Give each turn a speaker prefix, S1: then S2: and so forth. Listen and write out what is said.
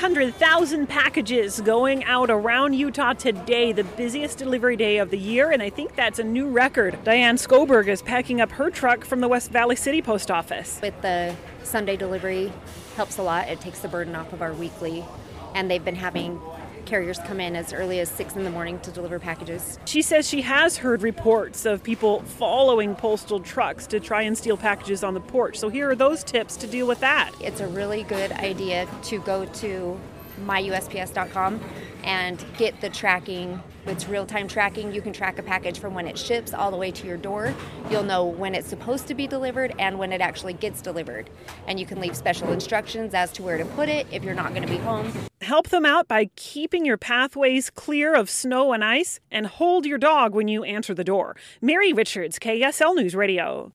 S1: 300,000 packages going out around Utah today, the busiest delivery day of the year, and I think that's a new record. Diane Skoberg is packing up her truck from the West Valley City Post Office.
S2: With the Sunday delivery, helps a lot. It takes the burden off of our weekly, and they've been having carriers come in as early as 6 in the morning to deliver packages.
S1: She says she has heard reports of people following postal trucks to try and steal packages on the porch. So here are those tips to deal with that.
S2: It's a really good idea to go to myusps.com and get the tracking. It's real-time tracking. You can track a package from when it ships all the way to your door. You'll know when it's supposed to be delivered and when it actually gets delivered. And you can leave special instructions as to where to put it if you're not going to be home.
S1: Help them out by keeping your pathways clear of snow and ice, and hold your dog when you answer the door. Mary Richards, KSL News Radio.